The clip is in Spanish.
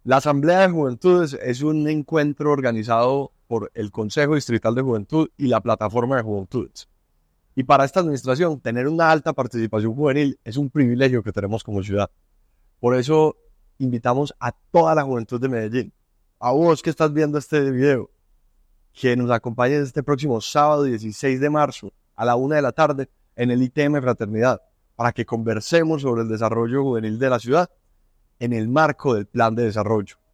La Asamblea de Juventudes es un encuentro organizado por el Consejo Distrital de Juventud y la Plataforma de Juventudes. Y para esta administración, tener una alta participación juvenil es un privilegio que tenemos como ciudad. Por eso invitamos a toda la juventud de Medellín, a vos que estás viendo este video, que nos acompañes este próximo sábado 16 de marzo a la 1 de la tarde en el ITM Fraternidad, para que conversemos sobre el desarrollo juvenil de la ciudad en el marco del plan de desarrollo.